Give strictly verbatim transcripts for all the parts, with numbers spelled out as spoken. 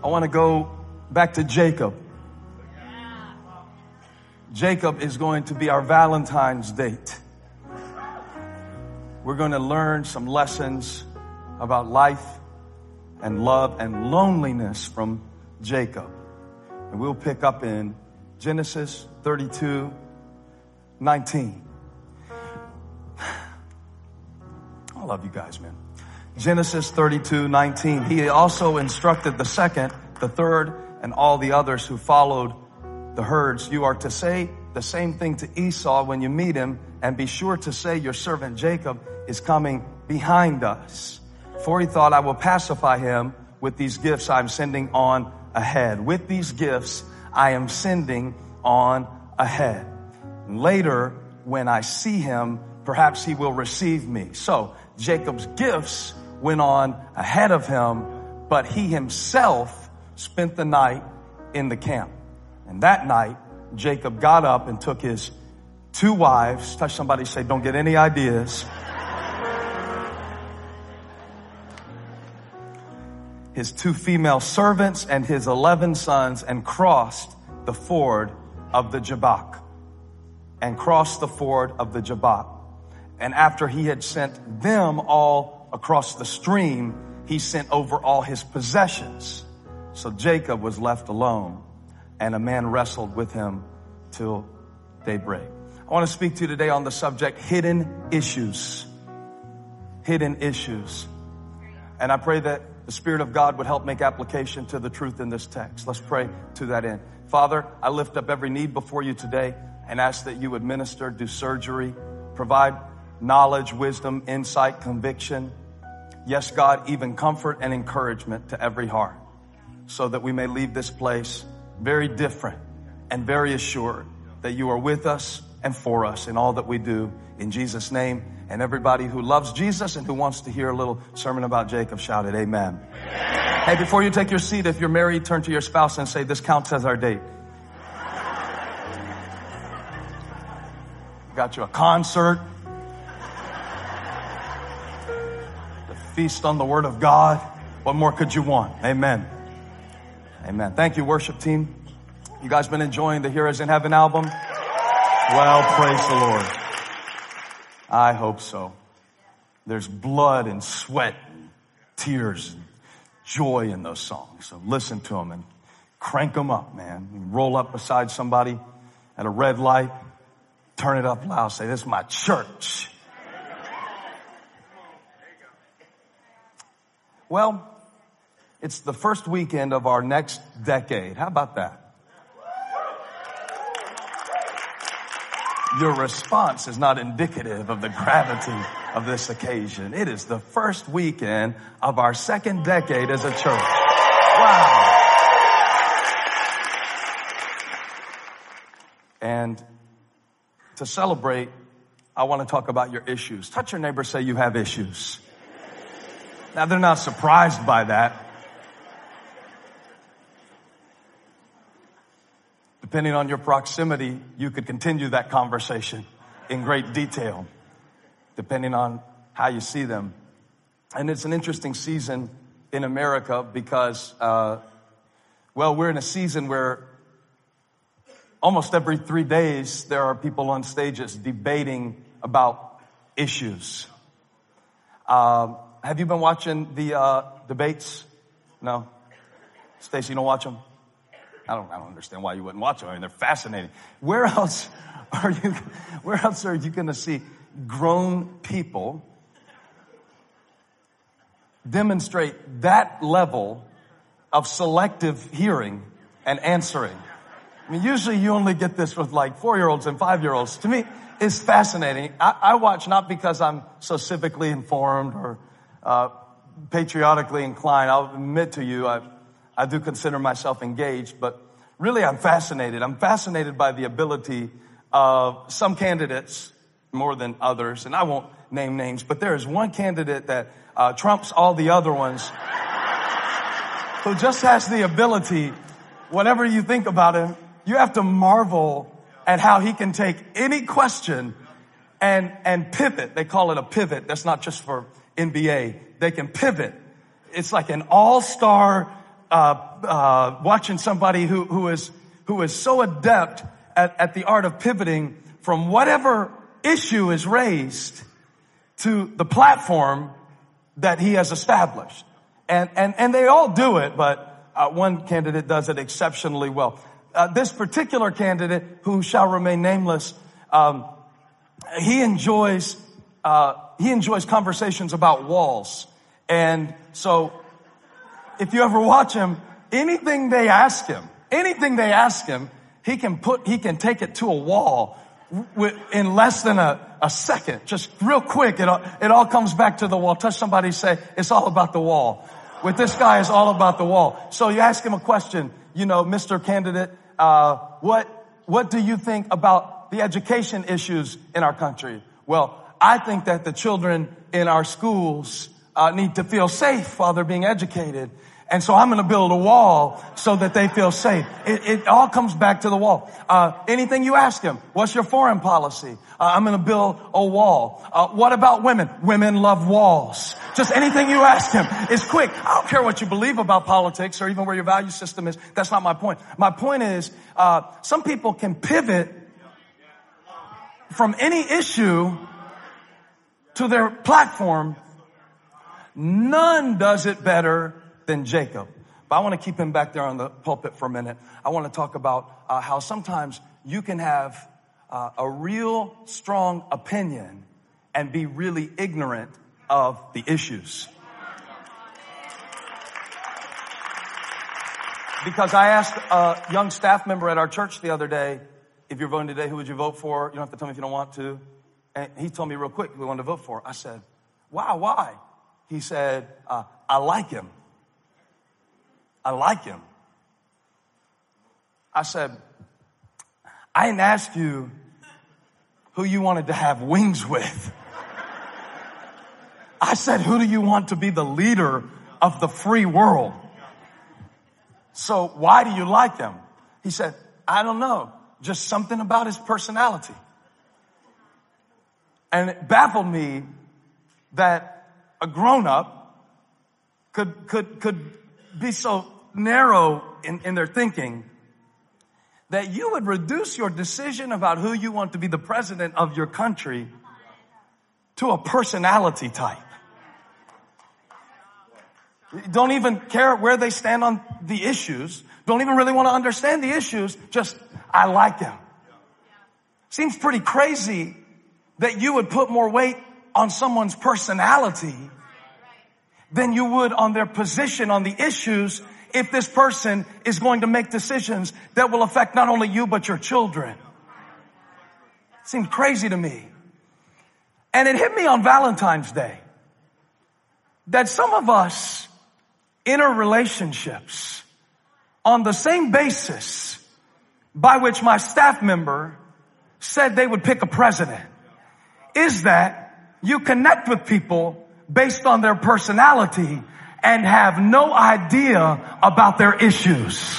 I want to go back to Jacob. Jacob is going to be our Valentine's date. We're going to learn some lessons about life and love and loneliness from Jacob. And we'll pick up in Genesis thirty-two nineteen. I love you guys, man. Genesis thirty-two nineteen. He also instructed the second, the third, and all the others who followed the herds. You are to say the same thing to Esau when you meet him, and be sure to say your servant Jacob is coming behind us. For he thought, I will pacify him with these gifts I'm sending on ahead. With these gifts I am sending on ahead. Later, when I see him, perhaps he will receive me. So Jacob's gifts went on ahead of him, but he himself spent the night in the camp. And that night, Jacob got up and took his two wives. Touch somebody, say, don't get any ideas. His two female servants and his eleven sons, and crossed the ford of the Jabbok. And crossed the ford of the Jabbok. And after he had sent them all across the stream, he sent over all his possessions. So Jacob was left alone, and a man wrestled with him till daybreak. I want to speak to you today on the subject, hidden issues. Hidden issues. And I pray that the Spirit of God would help make application to the truth in this text. Let's pray to that end. Father, I lift up every need before you today and ask that you would minister, do surgery, provide knowledge, wisdom, insight, conviction. Yes, God, even comfort and encouragement to every heart, so that we may leave this place very different and very assured that you are with us and for us in all that we do. In Jesus' name. And everybody who loves Jesus and who wants to hear a little sermon about Jacob, shout it, amen. Amen. Hey, before you take your seat, if you're married, turn to your spouse and say, this counts as our date. Got you a concert. The feast on the Word of God. What more could you want? Amen. Amen. Thank you, worship team. You guys been enjoying the Heroes in Heaven album? Well, praise the Lord. I hope so. There's blood and sweat and tears and joy in those songs. So listen to them and crank them up, man. You roll up beside somebody at a red light, turn it up loud, say, this is my church. Well, it's the first weekend of our next decade. How about that? Your response is not indicative of the gravity of this occasion. It is the first weekend of our second decade as a church. Wow. And to celebrate, I want to talk about your issues. Touch your neighbor, say you have issues. Now, they're not surprised by that. Depending on your proximity, you could continue that conversation in great detail, depending on how you see them. And it's an interesting season in America because, uh, well, we're in a season where almost every three days there are people on stages debating about issues. Uh, have you been watching the uh, debates? No? Stacy, you don't watch them? I don't, I don't understand why you wouldn't watch them. I mean, they're fascinating. Where else are you, where else are you going to see grown people demonstrate that level of selective hearing and answering? I mean, usually you only get this with like four-year-olds and five-year-olds. To me, it's fascinating. I, I watch not because I'm so civically informed or uh, patriotically inclined. I'll admit to you, I I do consider myself engaged, but really I'm fascinated. I'm fascinated by the ability of some candidates more than others, and I won't name names, but there is one candidate that uh, trumps all the other ones who just has the ability, whatever you think about him, you have to marvel at how he can take any question and, and pivot. They call it a pivot. That's not just for N B A. They can pivot. It's like an all-star uh, uh, watching somebody who, who is, who is so adept at, at the art of pivoting from whatever issue is raised to the platform that he has established. And, and, and they all do it, but uh, one candidate does it exceptionally well. Uh, this particular candidate, who shall remain nameless, um, he enjoys, uh, he enjoys conversations about walls. And so if you ever watch him, anything they ask him, anything they ask him, he can put, he can take it to a wall in less than a, a second. Just real quick, it all, it all comes back to the wall. Touch somebody, say, it's all about the wall. With this guy, it's all about the wall. So you ask him a question, you know, Mister Candidate, uh, what, what do you think about the education issues in our country? Well, I think that the children in our schools uh, need to feel safe while they're being educated. And so I'm going to build a wall so that they feel safe. It, it all comes back to the wall. Uh, anything you ask him, what's your foreign policy? Uh, I'm going to build a wall. Uh, what about women? Women love walls. Just anything you ask him is quick. I don't care what you believe about politics or even where your value system is. That's not my point. My point is, uh, some people can pivot from any issue to their platform. None does it better than Jacob. But I want to keep him back there on the pulpit for a minute. I want to talk about uh, how sometimes you can have uh, a real strong opinion and be really ignorant of the issues. Because I asked a young staff member at our church the other day, if you're voting today, who would you vote for? You don't have to tell me if you don't want to. And he told me real quick who he wanted to vote for. I said, wow, why? He said, uh, I like him. I like him. I said, I didn't ask you who you wanted to have wings with. I said, who do you want to be the leader of the free world? So why do you like him? He said, I don't know. Just something about his personality. And it baffled me that a grown-up could, could, could be so narrow in, in their thinking that you would reduce your decision about who you want to be the president of your country to a personality type. Don't even care where they stand on the issues. Don't even really want to understand the issues. Just, I like him. Seems pretty crazy that you would put more weight on someone's personality than you would on their position on the issues if this person is going to make decisions that will affect not only you but your children. Seems crazy to me. And it hit me on Valentine's Day that some of us enter relationships on the same basis by which my staff member said they would pick a president. Is that you connect with people based on their personality and have no idea about their issues.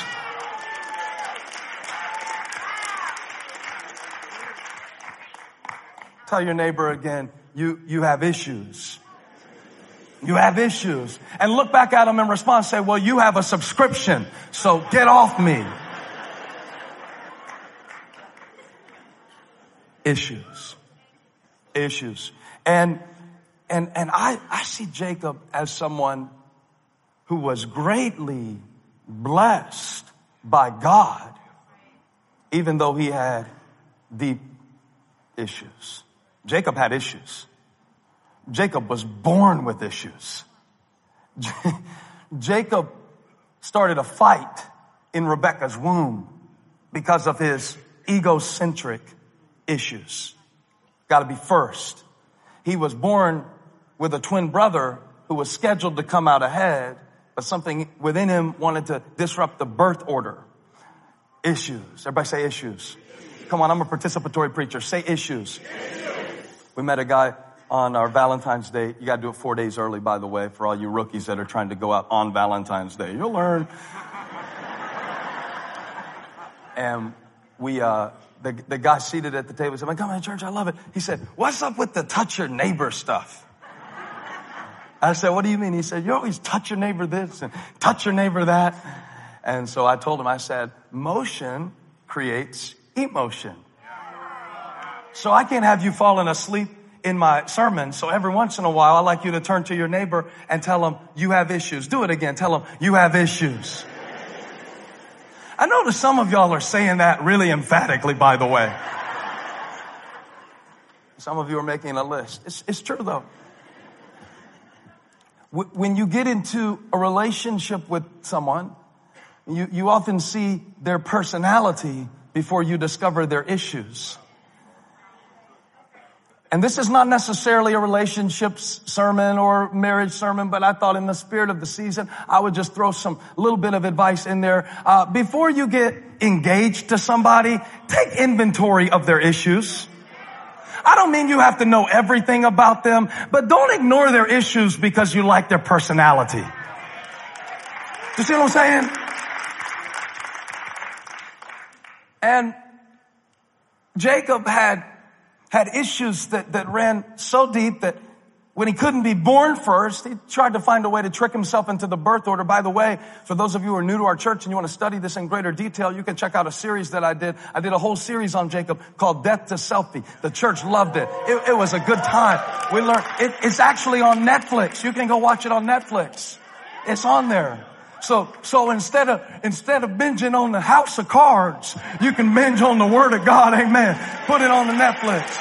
Tell your neighbor again, you, you have issues. You have issues. And look back at them in response, say, well, you have a subscription, so get off me. Issues. Issues. And, and, and I, I see Jacob as someone who was greatly blessed by God, even though he had deep issues. Jacob had issues. Jacob was born with issues. Jacob started a fight in Rebekah's womb because of his egocentric issues. Got to be first. He was born with a twin brother who was scheduled to come out ahead, but something within him wanted to disrupt the birth order. Issues. Everybody say issues. Come on, I'm a participatory preacher. Say issues. We met a guy on our Valentine's Day. You got to do it four days early, by the way, for all you rookies that are trying to go out on Valentine's Day. You'll learn. And we, uh, the, the guy seated at the table said, "I'm coming to church. I love it." He said, "What's up with the touch your neighbor stuff?" I said, what do you mean? He said, you always touch your neighbor this and touch your neighbor that. And so I told him, I said, motion creates emotion. So I can't have you falling asleep in my sermon. So every once in a while, I like you to turn to your neighbor and tell them you have issues. Do it again. Tell them you have issues. I notice some of y'all are saying that really emphatically, by the way. Some of you are making a list. It's, it's true though. When you get into a relationship with someone, you, you often see their personality before you discover their issues. And this is not necessarily a relationships sermon or marriage sermon, but I thought in the spirit of the season, I would just throw some little bit of advice in there. Uh, before you get engaged to somebody, take inventory of their issues. I don't mean you have to know everything about them, but don't ignore their issues because you like their personality. You see what I'm saying? And Jacob had had issues that, that ran so deep that when he couldn't be born first, he tried to find a way to trick himself into the birth order. By the way, for those of you who are new to our church and you want to study this in greater detail, you can check out a series that I did. I did a whole series on Jacob called Death to Selfie. The church loved it. It, it was a good time. We learned, it, it's actually on Netflix. You can go watch it on Netflix. It's on there. So, so instead of, instead of binging on the House of Cards, you can binge on the Word of God. Amen. Put it on the Netflix.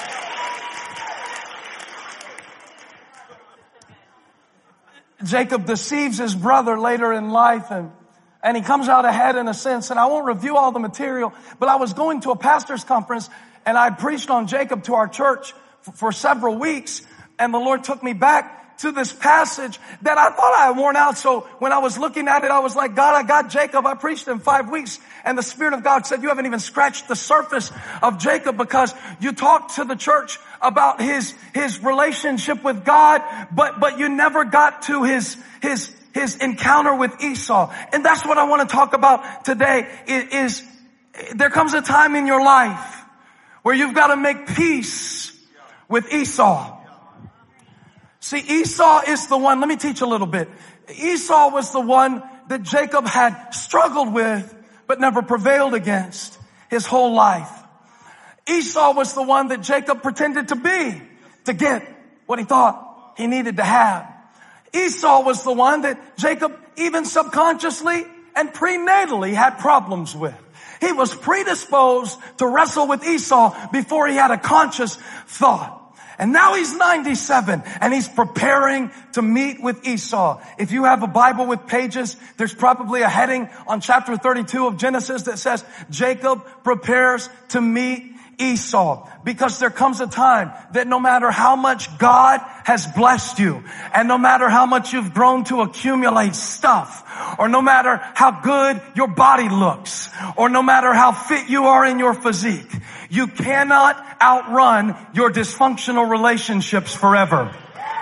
Jacob deceives his brother later in life and, and he comes out ahead in a sense. And I won't review all the material, but I was going to a pastor's conference and I preached on Jacob to our church for, for several weeks. And the Lord took me back to this passage that I thought I had worn out. So when I was looking at it, I was like, God, I got Jacob. I preached in five weeks. And the Spirit of God said, you haven't even scratched the surface of Jacob because you talked to the church about his, his relationship with God, but, but you never got to his, his, his encounter with Esau. And that's what I want to talk about today is, is there comes a time in your life where you've got to make peace with Esau. See, Esau is the one, let me teach a little bit. Esau was the one that Jacob had struggled with, but never prevailed against his whole life. Esau was the one that Jacob pretended to be to get what he thought he needed to have. Esau was the one that Jacob even subconsciously and prenatally had problems with. He was predisposed to wrestle with Esau before he had a conscious thought. And now he's ninety-seven and he's preparing to meet with Esau. If you have a Bible with pages, there's probably a heading on chapter thirty-two of Genesis that says Jacob prepares to meet Esau, because there comes a time that no matter how much God has blessed you and no matter how much you've grown to accumulate stuff, or no matter how good your body looks, or no matter how fit you are in your physique, you cannot outrun your dysfunctional relationships forever.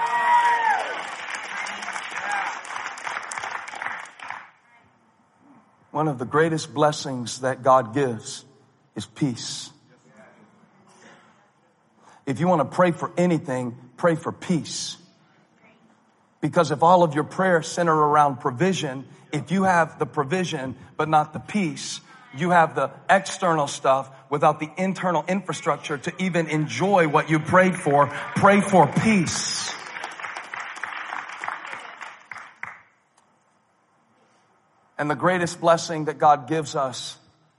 One of the greatest blessings that God gives is peace. If you want to pray for anything, pray for peace. Because if all of your prayers center around provision, if you have the provision but not the peace, you have the external stuff without the internal infrastructure to even enjoy what you prayed for. Pray for peace. And the greatest blessing that God gives us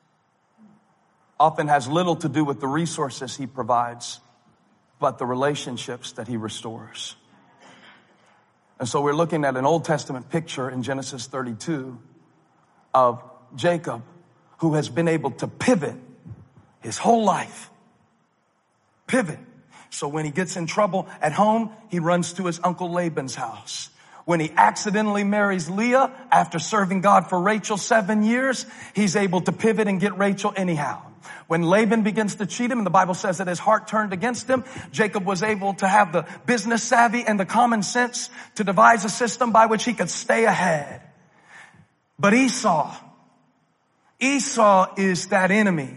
often has little to do with the resources He provides, but the relationships that He restores. And so we're looking at an Old Testament picture in Genesis thirty-two of Jacob, who has been able to pivot his whole life. Pivot. So when he gets in trouble at home, he runs to his uncle Laban's house. When he accidentally marries Leah after serving God for Rachel seven years, he's able to pivot and get Rachel anyhow. When Laban begins to cheat him, and the Bible says that his heart turned against him, Jacob was able to have the business savvy and the common sense to devise a system by which he could stay ahead. But Esau, Esau is that enemy.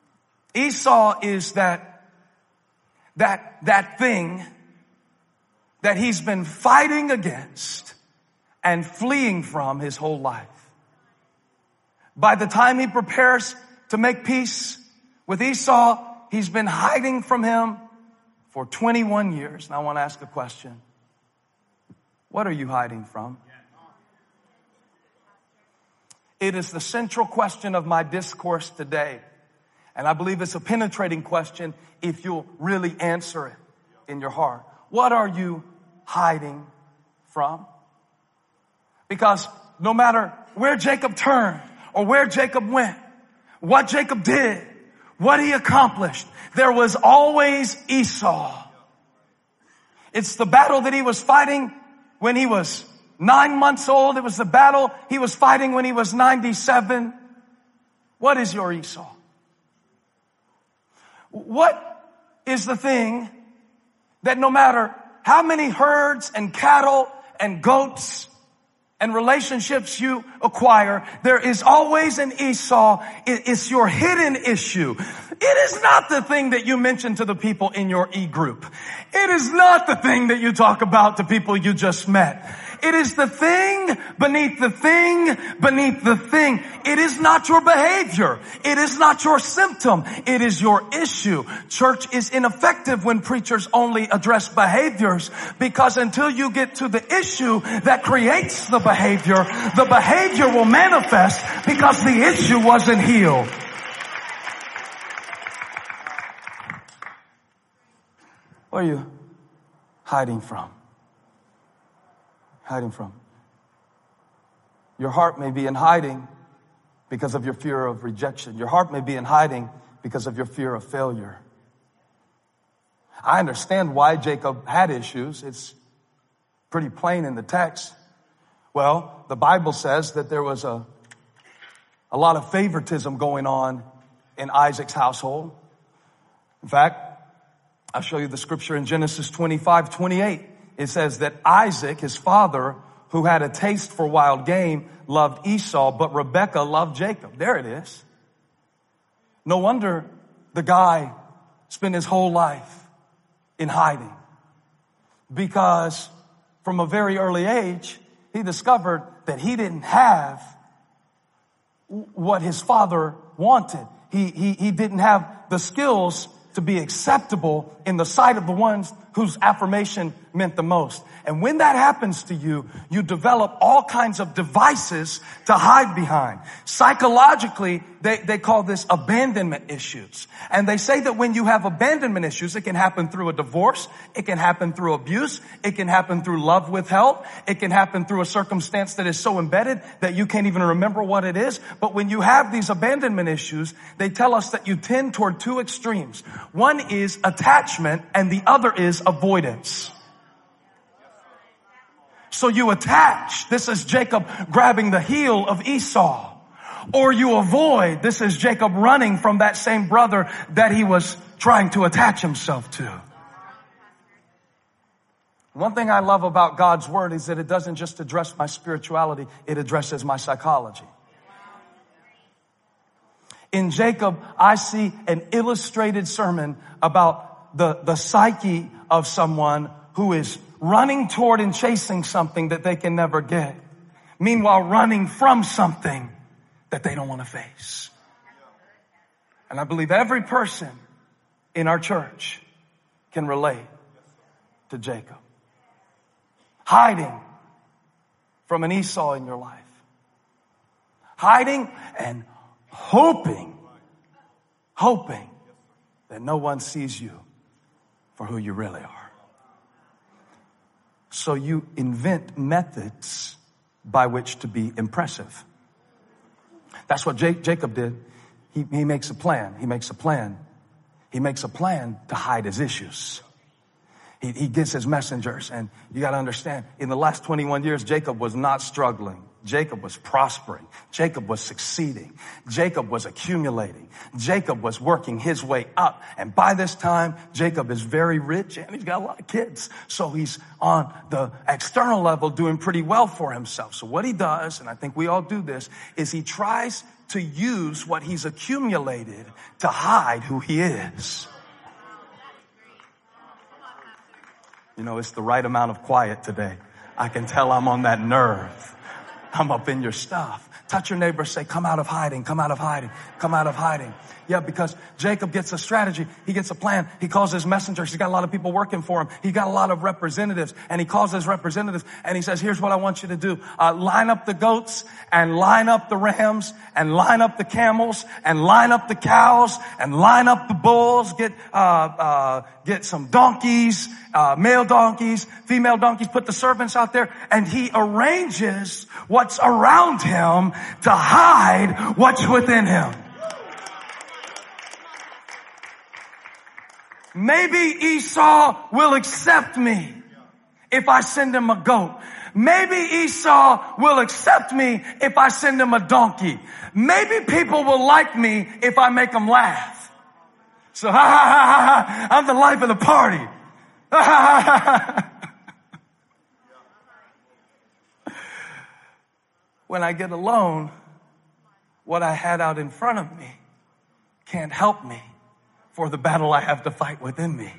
Esau is that, that, that thing that he's been fighting against and fleeing from his whole life. By the time he prepares to make peace with Esau, he's been hiding from him for twenty-one years. And I want to ask a question. What are you hiding from? It is the central question of my discourse today. And I believe it's a penetrating question if you'll really answer it in your heart. What are you hiding from? Because no matter where Jacob turned or where Jacob went, what Jacob did, what he accomplished, there was always Esau. It's the battle that he was fighting when he was nine months old. It was the battle he was fighting when he was ninety-seven. What is your Esau? What is the thing that no matter how many herds and cattle and goats and relationships you acquire, there is always an Esau. It's your hidden issue. It is not the thing that you mention to the people in your e-group. It is not the thing that you talk about to people you just met. It is the thing beneath the thing beneath the thing. It is not your behavior. It is not your symptom. It is your issue. Church is ineffective when preachers only address behaviors, because until you get to the issue that creates the behavior, the behavior will manifest because the issue wasn't healed. What are you hiding from? Hiding from? Your heart may be in hiding because of your fear of rejection. Your heart may be in hiding because of your fear of failure. I understand why Jacob had issues. It's pretty plain in the text. Well, the Bible says that there was a, a lot of favoritism going on in Isaac's household. In fact, I'll show you the scripture in Genesis twenty-five twenty-eight. It says that Isaac, his father, who had a taste for wild game, loved Esau, but Rebekah loved Jacob. There it is. No wonder the guy spent his whole life in hiding, because from a very early age, he discovered that he didn't have what his father wanted. He, he, he didn't have the skills to be acceptable in the sight of the ones whose affirmation meant the most. And when that happens to you, you develop all kinds of devices to hide behind. Psychologically, they, they call this abandonment issues. And they say that when you have abandonment issues, it can happen through a divorce, it can happen through abuse, it can happen through love withheld, it can happen through a circumstance that is so embedded that you can't even remember what it is. But when you have these abandonment issues, they tell us that you tend toward two extremes. One is attachment and the other is avoidance. So you attach. This is Jacob grabbing the heel of Esau. Or you avoid. This is Jacob running from that same brother that he was trying to attach himself to. One thing I love about God's word is that it doesn't just address my spirituality, it addresses my psychology. In Jacob, I see an illustrated sermon about the, the psyche of someone who is running toward and chasing something that they can never get. Meanwhile, running from something that they don't want to face. And I believe every person in our church can relate to Jacob. Hiding from an Esau in your life. Hiding and hoping, hoping that no one sees you for who you really are. So you invent methods by which to be impressive. That's what J- Jacob did. He, he makes a plan. He makes a plan. He makes a plan to hide his issues. He, he gets his messengers, and you got to understand, in the last twenty-one years, Jacob was not struggling. Jacob was prospering. Jacob was succeeding. Jacob was accumulating. Jacob was working his way up. And by this time, Jacob is very rich and he's got a lot of kids. So he's on the external level doing pretty well for himself. So what he does, and I think we all do this, is he tries to use what he's accumulated to hide who he is. You know, it's the right amount of quiet today. I can tell I'm on that nerve. I'm up in your stuff. Touch your neighbor, say, come out of hiding, come out of hiding, come out of hiding. Yeah, because Jacob gets a strategy. He gets a plan. He calls his messengers. He's got a lot of people working for him. He got a lot of representatives, and he calls his representatives and he says, here's what I want you to do. Uh, line up the goats and line up the rams and line up the camels and line up the cows and line up the bulls. Get, uh, uh, get some donkeys, uh, male donkeys, female donkeys, put the servants out there, and he arranges what's around him to hide what's within him. Maybe Esau will accept me if I send him a goat. Maybe Esau will accept me if I send him a donkey. Maybe people will like me if I make them laugh. So, ha ha ha ha ha, I'm the life of the party. Ha ha ha ha. When I get alone, what I had out in front of me can't help me for the battle I have to fight within me.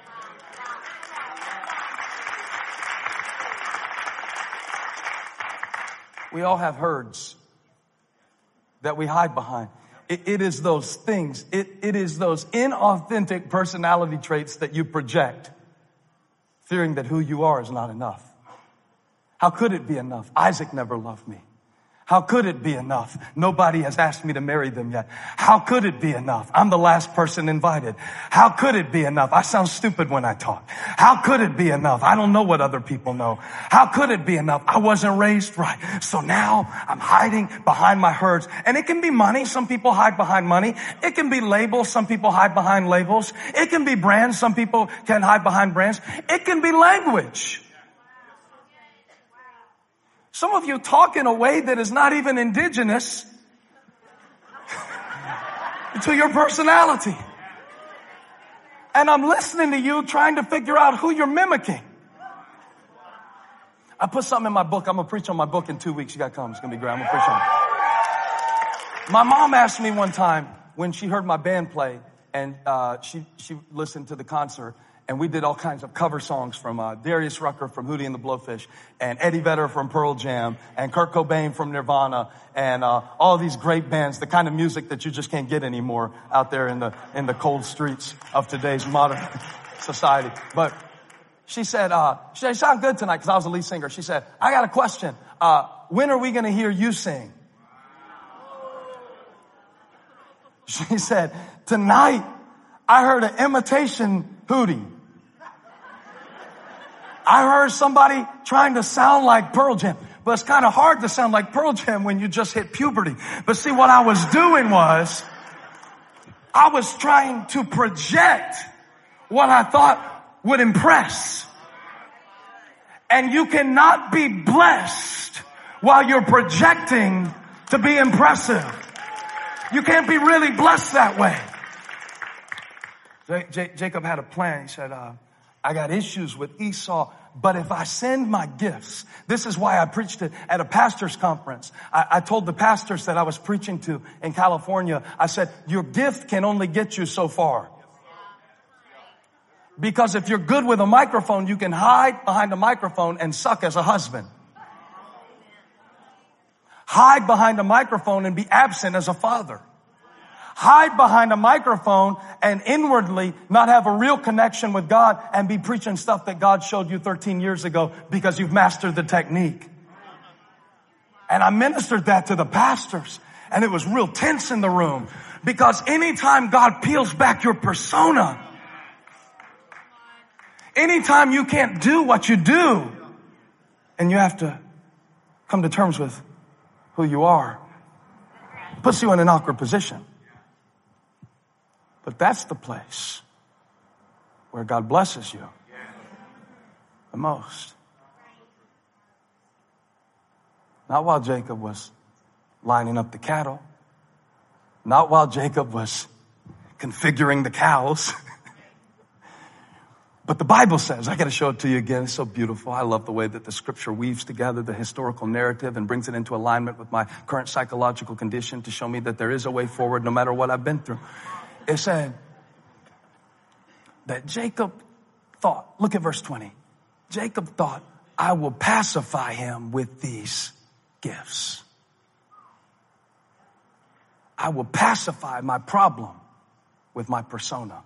We all have herds that we hide behind. It, it is those things. It, it is those inauthentic personality traits that you project, fearing that who you are is not enough. How could it be enough? Isaac never loved me. How could it be enough? Nobody has asked me to marry them yet. How could it be enough? I'm the last person invited. How could it be enough? I sound stupid when I talk. How could it be enough? I don't know what other people know. How could it be enough? I wasn't raised right. So now I'm hiding behind my herds. And it can be money. Some people hide behind money. It can be labels. Some people hide behind labels. It can be brands. Some people can hide behind brands. It can be language. Some of you talk in a way that is not even indigenous to your personality. And I'm listening to you trying to figure out who you're mimicking. I put something in my book. I'm going to preach on my book in two weeks. You got to come. It's going to be great. I'm going to preach on it. My mom asked me one time when she heard my band play, and uh, she, she listened to the concert. And we did all kinds of cover songs from uh, Darius Rucker from Hootie and the Blowfish, and Eddie Vedder from Pearl Jam, and Kurt Cobain from Nirvana, and uh, all these great bands, the kind of music that you just can't get anymore out there in the in the cold streets of today's modern society. But she said, uh, she said, you sound good tonight, because I was the lead singer. She said, I got a question. Uh, when are we going to hear you sing? She said, tonight I heard an imitation Hootie. I heard somebody trying to sound like Pearl Jam, but it's kind of hard to sound like Pearl Jam when you just hit puberty. But see, what I was doing was, I was trying to project what I thought would impress. And you cannot be blessed while you're projecting to be impressive. You can't be really blessed that way. J- J- Jacob had a plan. He said, uh, I got issues with Esau, but if I send my gifts, this is why I preached it at a pastor's conference. I, I told the pastors that I was preaching to in California, I said, your gift can only get you so far. Because if you're good with a microphone, you can hide behind a microphone and suck as a husband. Hide behind a microphone and be absent as a father. Hide behind a microphone and inwardly not have a real connection with God and be preaching stuff that God showed you thirteen years ago because you've mastered the technique. And I ministered that to the pastors, and it was real tense in the room, because anytime God peels back your persona, anytime you can't do what you do, and you have to come to terms with who you are, puts you in an awkward position. But that's the place where God blesses you the most. Not while Jacob was lining up the cattle. Not while Jacob was configuring the cows. But the Bible says, I got to show it to you again. It's so beautiful. I love the way that the scripture weaves together the historical narrative and brings it into alignment with my current psychological condition to show me that there is a way forward no matter what I've been through. It said that Jacob thought, look at verse twenty. Jacob thought, I will pacify him with these gifts. I will pacify my problem with my persona.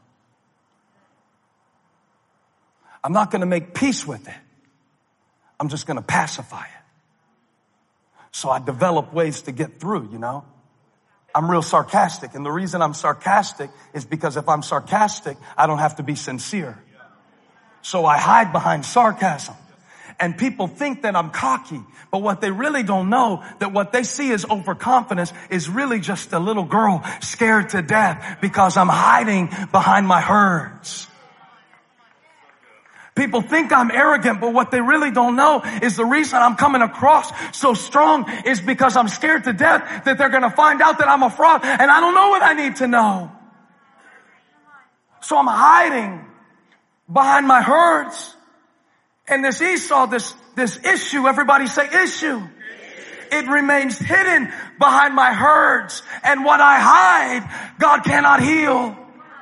I'm not going to make peace with it. I'm just going to pacify it. So I develop ways to get through, you know. I'm real sarcastic. And the reason I'm sarcastic is because if I'm sarcastic, I don't have to be sincere. So I hide behind sarcasm. And people think that I'm cocky, but what they really don't know, that what they see as overconfidence is really just a little girl scared to death because I'm hiding behind my herds. People think I'm arrogant, but what they really don't know is the reason I'm coming across so strong is because I'm scared to death that they're going to find out that I'm a fraud and I don't know what I need to know. So I'm hiding behind my herds. And this Esau, this, this issue, everybody say issue. It remains hidden behind my herds. And what I hide, God cannot heal.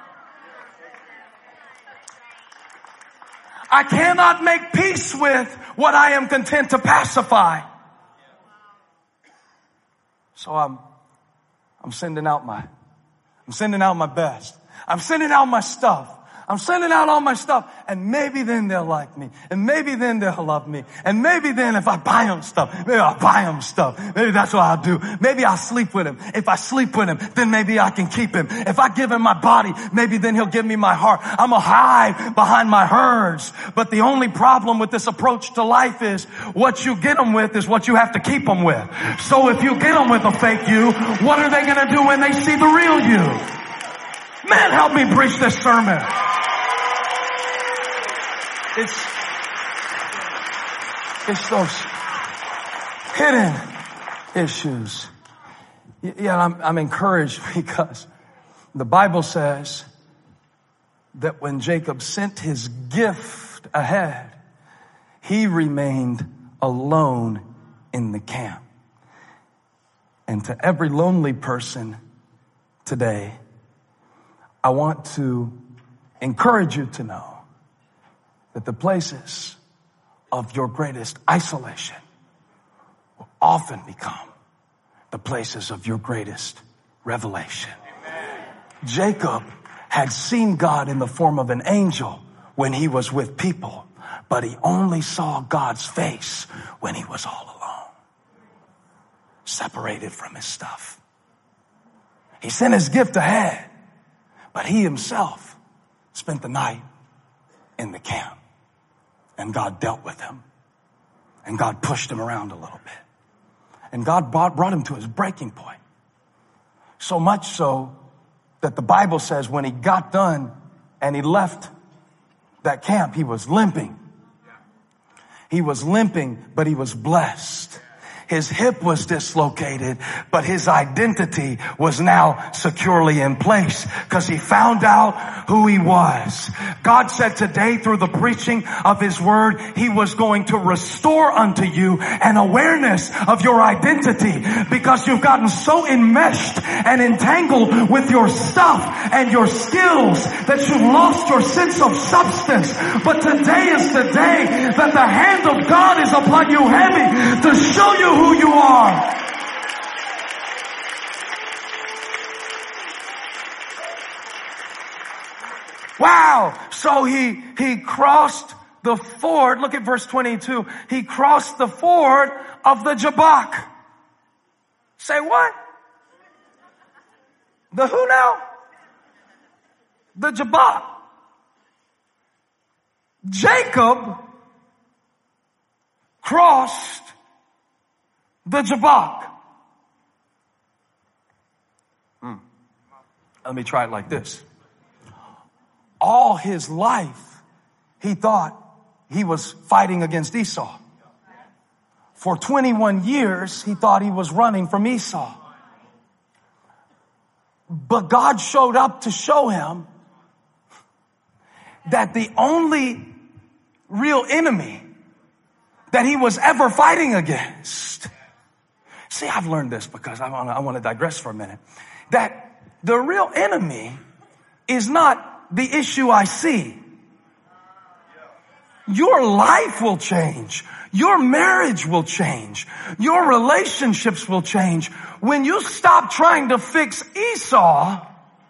I cannot make peace with what I am content to pacify. So I'm, I'm sending out my, I'm sending out my best. I'm sending out my stuff. I'm sending out all my stuff, and maybe then they'll like me, and maybe then they'll love me, and maybe then if I buy them stuff, maybe I'll buy them stuff. Maybe that's what I'll do. Maybe I'll sleep with him. If I sleep with him, then maybe I can keep him. If I give him my body, maybe then he'll give me my heart. I'm gonna hide behind my herds. But the only problem with this approach to life is what you get them with is what you have to keep them with. So if you get them with a fake you, what are they gonna do when they see the real you? Man, help me preach this sermon. It's, it's those hidden issues. Yeah, I'm, I'm encouraged because the Bible says that when Jacob sent his gift ahead, he remained alone in the camp. And to every lonely person today, I want to encourage you to know that the places of your greatest isolation will often become the places of your greatest revelation. Amen. Jacob had seen God in the form of an angel when he was with people, but he only saw God's face when he was all alone, separated from his stuff. He sent his gift ahead, but he himself spent the night in the camp. And God dealt with him. And God pushed him around a little bit. And God brought, brought him to his breaking point. So much so that the Bible says when he got done and he left that camp, he was limping. He was limping, but he was blessed. His hip was dislocated, but his identity was now securely in place because he found out who he was. God said today through the preaching of his word, he was going to restore unto you an awareness of your identity because you've gotten so enmeshed and entangled with your stuff and your skills that you've lost your sense of substance. But today is the day that the hand of God is upon you heavy to show you who you are. Wow. So he, he crossed the ford. Look at verse twenty-two. He crossed the ford of the Jabbok. Say what? The who now? The Jabbok. Jacob crossed the Jabbok. Hmm. Let me try it like this. All his life, he thought he was fighting against Esau. For twenty-one years, he thought he was running from Esau. But God showed up to show him that the only real enemy that he was ever fighting against. See, I've learned this because I want to, I want to digress for a minute. That the real enemy is not the issue I see. Your life will change. Your marriage will change. Your relationships will change. When you stop trying to fix Esau,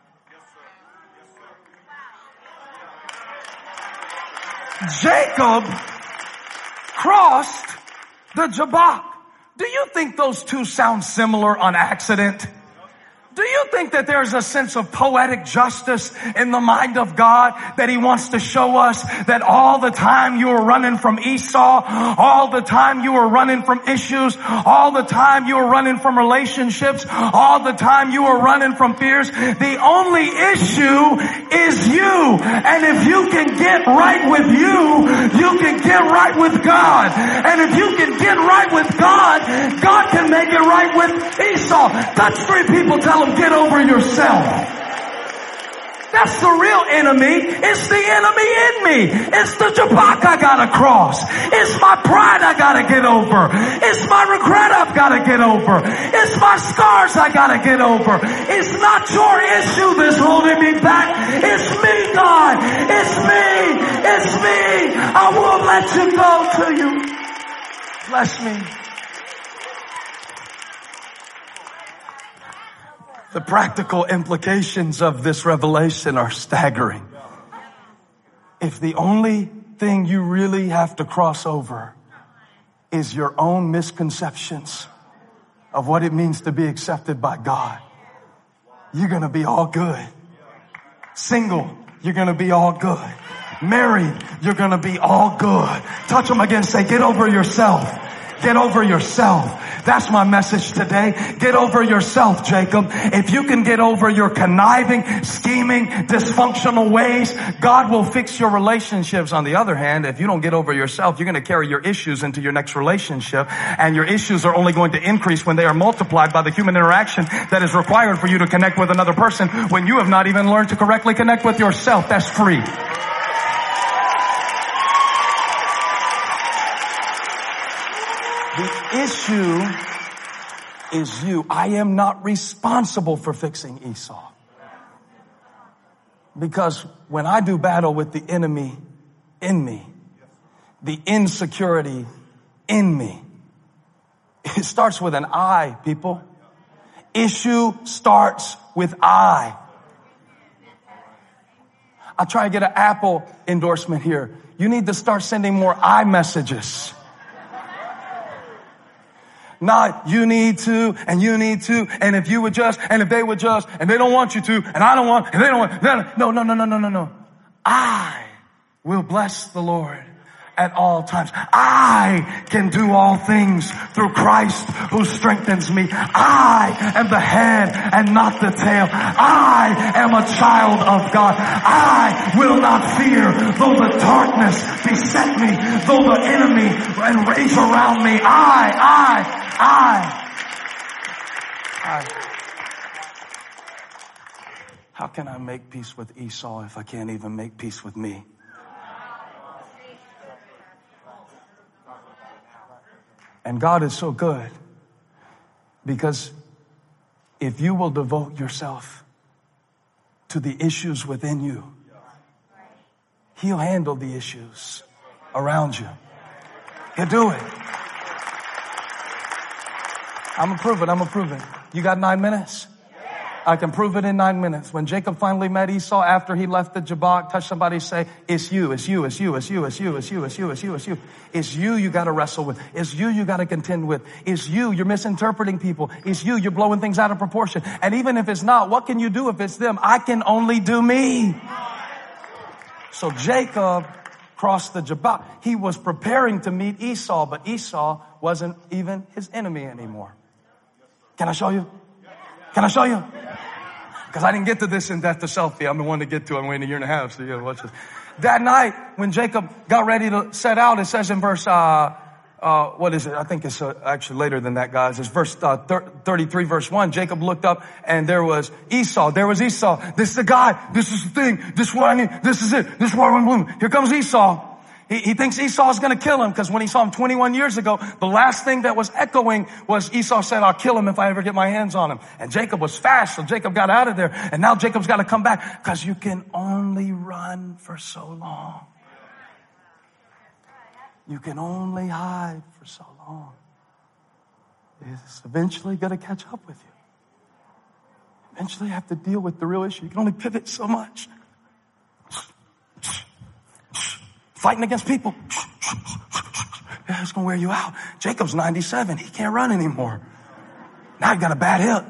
Jacob crossed the Jabbok. Do you think those two sound similar on accident? Do you think that there's a sense of poetic justice in the mind of God, that he wants to show us that all the time you were running from Esau, all the time you were running from issues, all the time you were running from relationships, all the time you were running from fears, the only issue is you. And if you can get right with you, you can get right with God. And if you can get right with God, God can make it right with Esau. Touch three people, tell them, get over yourself. That's the real enemy. It's the enemy in me. It's the Jabbok I gotta cross. It's my pride I gotta get over. It's my regret I've gotta get over. It's my scars I gotta get over. It's not your issue that's holding me back. It's me, God. It's me. It's me. I won't let you go till you bless me. The practical implications of this revelation are staggering. If the only thing you really have to cross over is your own misconceptions of what it means to be accepted by God, you're going to be all good. Single, you're going to be all good. Married, you're going to be all good. Touch them again. Say, get over yourself. Get over yourself. That's my message today. Get over yourself, Jacob. If you can get over your conniving, scheming, dysfunctional ways, God will fix your relationships. On the other hand, if you don't get over yourself, you're going to carry your issues into your next relationship. And your issues are only going to increase when they are multiplied by the human interaction that is required for you to connect with another person when you have not even learned to correctly connect with yourself. That's free. The issue is you. I am not responsible for fixing Esau. Because when I do battle with the enemy in me, the insecurity in me, it starts with an I, people. Issue starts with I. I'll try to get an Apple endorsement here. You need to start sending more I messages. Not you need to, and you need to, and if you would just, and if they would just, and they don't want you to, and I don't want, and they don't want, no, no, no, no, no, no, no. I will bless the Lord at all times. I can do all things through Christ who strengthens me. I am the head and not the tail. I am a child of God. I will not fear though the darkness beset me, though the enemy enrage around me. I, I, I, I. How can I make peace with Esau if I can't even make peace with me? And God is so good because if you will devote yourself to the issues within you, He'll handle the issues around you. He'll do it. I'm gonna prove it. I'm gonna prove it. You got nine minutes? I can prove it in nine minutes. When Jacob finally met Esau after he left the Jabbok, touch somebody, say, it's you, it's you, it's you, it's you, it's you, it's you, it's you, it's you, it's you. It's you you got to wrestle with. It's you you got to contend with. It's you you're misinterpreting people. It's you you're blowing things out of proportion. And even if it's not, what can you do if it's them? I can only do me. So Jacob crossed the Jabbok. He was preparing to meet Esau, but Esau wasn't even his enemy anymore. Can I show you? Can I show you? Because I didn't get to this in Death to Selfie. I'm the one to get to it. I'm waiting a year and a half, so you gotta watch this. That night, when Jacob got ready to set out, it says in verse, uh, uh, what is it? I think it's uh, actually later than that, guys. It's verse uh, thirty-three, verse one. Jacob looked up, and there was Esau. There was Esau. This is the guy. This is the thing. This is what I need. This is it. This is what I'm doing. Here comes Esau. He, he thinks Esau is going to kill him because when he saw him twenty-one years ago, the last thing that was echoing was Esau said, I'll kill him if I ever get my hands on him. And Jacob was fast, so Jacob got out of there. And now Jacob's got to come back because you can only run for so long. you can only hide for so long. It's eventually going to catch up with you. Eventually you have to deal with the real issue. You can only pivot so much. Fighting against people. Yeah, it's going to wear you out. Jacob's ninety-seven. He can't run anymore. Now he got a bad hip.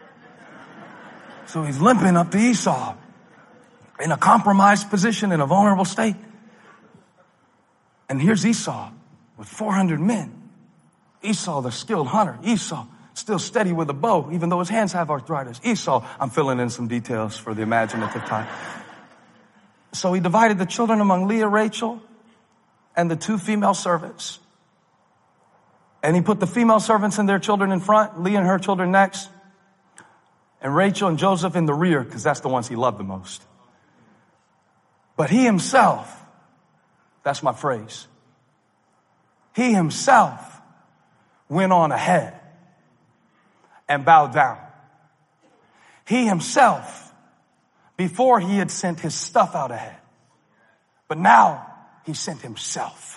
So he's limping up to Esau in a compromised position, in a vulnerable state. And here's Esau with four hundred men. Esau, the skilled hunter. Esau, still steady with a bow, even though his hands have arthritis. Esau, I'm filling in some details for the imaginative time. So he divided the children among Leah, Rachel, and the two female servants. And he put the female servants and their children in front, Leah and her children next, and Rachel and Joseph in the rear, because that's the ones he loved the most. But he himself, that's my phrase, he himself went on ahead and bowed down. He himself, before he had sent his stuff out ahead, but now he sent himself.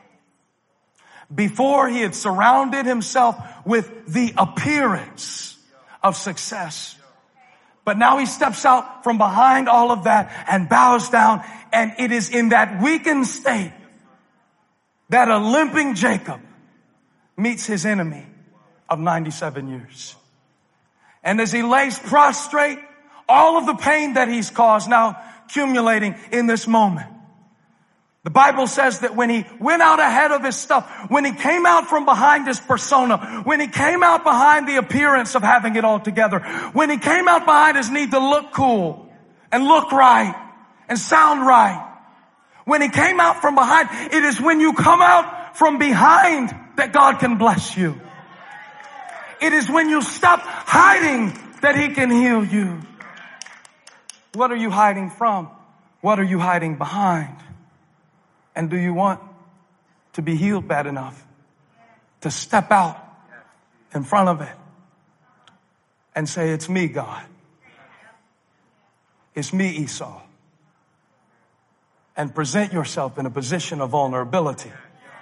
Before he had surrounded himself with the appearance of success, but now he steps out from behind all of that and bows down, and it is in that weakened state that a limping Jacob meets his enemy of ninety-seven years. And as he lays prostrate, all of the pain that he's caused now accumulating in this moment. The Bible says that when he went out ahead of his stuff, when he came out from behind his persona, when he came out behind the appearance of having it all together, when he came out behind his need to look cool and look right and sound right, when he came out from behind, it is when you come out from behind that God can bless you. It is when you stop hiding that he can heal you. What are you hiding from? What are you hiding behind? And do you want to be healed bad enough to step out in front of it and say, it's me, God. It's me, Esau. And present yourself in a position of vulnerability.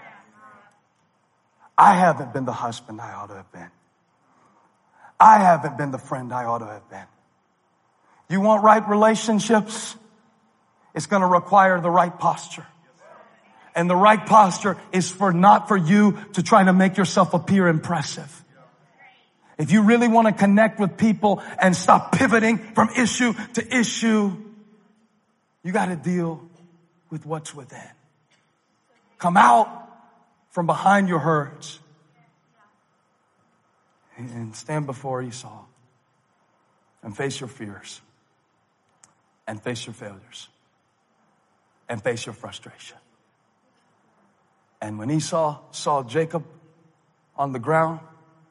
I haven't been the husband I ought to have been. I haven't been the friend I ought to have been. You want right relationships? It's going to require the right posture. And the right posture is for not for you to try to make yourself appear impressive. If you really want to connect with people and stop pivoting from issue to issue, you got to deal with what's within. Come out from behind your hurts and stand before Esau and face your fears and face your failures and face your frustration. And when Esau saw Jacob on the ground,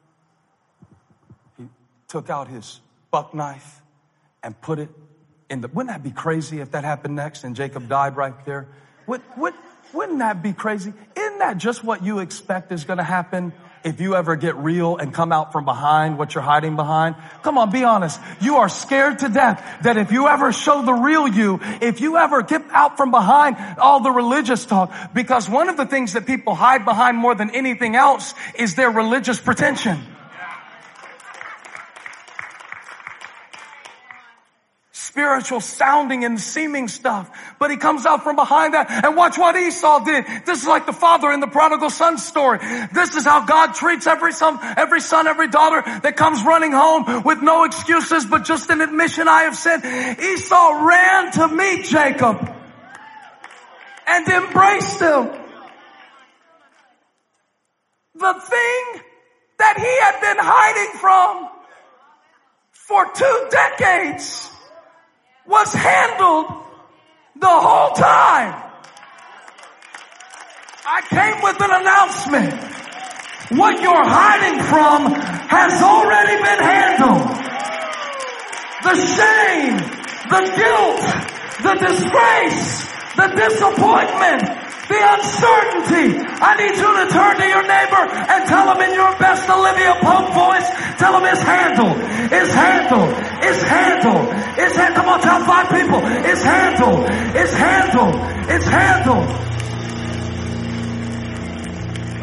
he took out his buck knife and put it in the, wouldn't that be crazy if that happened next and Jacob died right there? Would, would, wouldn't that be crazy? Isn't that just what you expect is going to happen if you ever get real and come out from behind what you're hiding behind? Come on, be honest. You are scared to death that if you ever show the real you, if you ever get out from behind all the religious talk, because one of the things that people hide behind more than anything else is their religious pretension. Spiritual sounding and seeming stuff. But he comes out from behind that, and watch what Esau did. This is like the father in the prodigal son story. This is how God treats every son, every son, every daughter that comes running home with no excuses, but just an admission, I have sinned. Esau ran to meet Jacob and embraced him. The thing that he had been hiding from for two decades was handled the whole time. I came with an announcement. What you're hiding from has already been handled. The shame, the guilt, the disgrace, the disappointment, the uncertainty. I need you to turn to your neighbor and tell him in your best Olivia Pope voice, tell him it's handled, it's handled, it's handled, it's handled. Come on, tell five people, it's handled, it's handled, it's handled.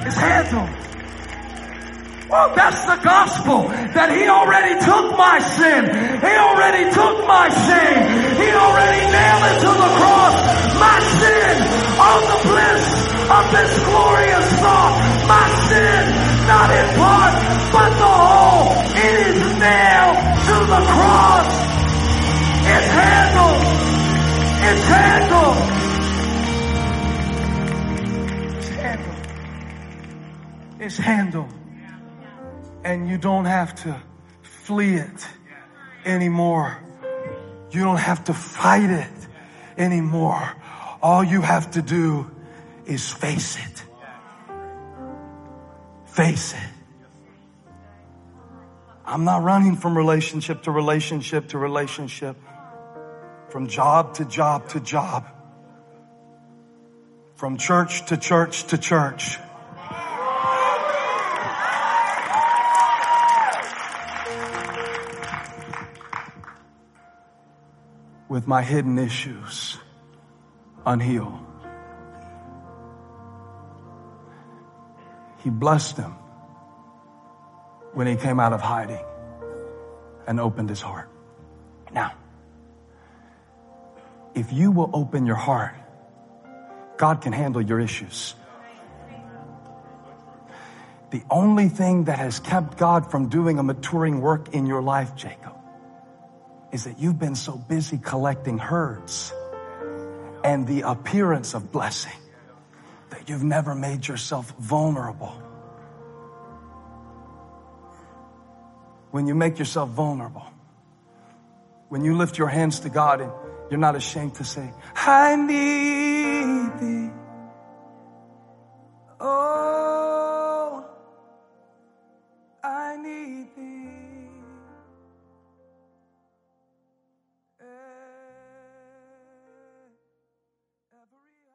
is handled. Well, that's the gospel, that he already took my sin. He already took my shame. He already nailed it to the cross. My sin on the bliss of this glorious thought. My sin, not in part, but the whole. It is nailed to the cross. It's handled. It's handled. It's handled. It's handled. And you don't have to flee it anymore. You don't have to fight it anymore. All you have to do is face it. Face it. I'm not running from relationship to relationship to relationship, from job to job to job, from church to church to church. With my hidden issues unhealed. He blessed him when he came out of hiding and opened his heart. Now, if you will open your heart, God can handle your issues. The only thing that has kept God from doing a maturing work in your life, Jacob, is that you've been so busy collecting herds and the appearance of blessing that you've never made yourself vulnerable. When you make yourself vulnerable, when you lift your hands to God and you're not ashamed to say, I need thee. Oh, I need thee. Every